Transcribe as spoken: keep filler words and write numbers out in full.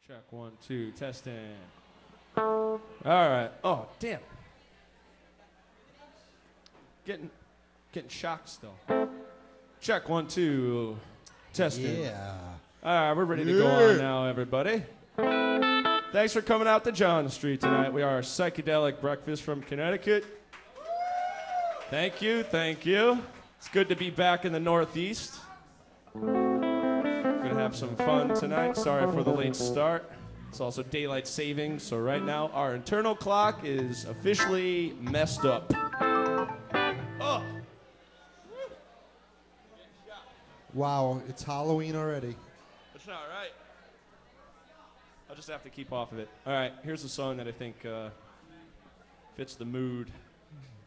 Check one, two, testing. All right. Oh, damn. Getting, getting shocked still. Check one, two, testing. Yeah. All right, we're ready to go on now, everybody. Thanks for coming out to John Street tonight. We are Psychedelic Breakfast from Connecticut. Thank you, thank you. It's good to be back in the Northeast. Gonna have some fun tonight. Sorry for the late start. It's also daylight savings, so right now our internal clock is officially messed up. Oh. Wow, it's Halloween already. That's not right. I'll just have to keep off of it. All right, here's a song that I think uh, fits the mood.